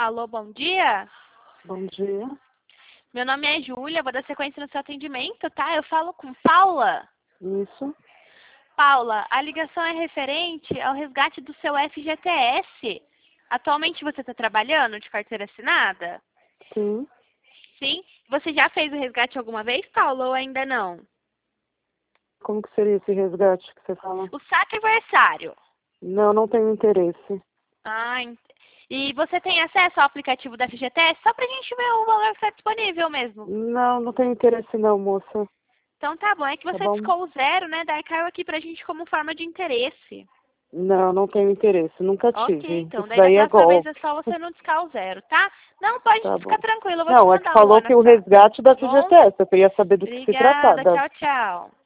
Alô, bom dia. Bom dia. Meu nome é Júlia, vou dar sequência no seu atendimento, tá? Eu falo com Paula. Isso. Paula, a ligação é referente ao resgate do seu FGTS. Atualmente você está trabalhando de carteira assinada? Sim. Sim. Você já fez o resgate alguma vez, Paula, ou ainda não? Como que seria esse resgate que você fala? O saque aniversário. Não, não tenho interesse. E você tem acesso ao aplicativo da FGTS? Só pra gente ver o valor que está disponível mesmo. Não, não tenho interesse não, moça. Então tá bom, é que Tá você bom? discou o zero, né? Daí caiu aqui pra gente como forma de interesse. Não, não tenho interesse. Nunca Ok, tive. então. Isso Daí da daí é próxima vez golpe. é só você não discar o zero, tá? Não, pode Tá ficar bom. tranquilo, eu vou te Não, é que mandar o falou que o WhatsApp. resgate da Tá bom? FGTS. Eu queria saber do que se Obrigada, tratava. tchau, tchau.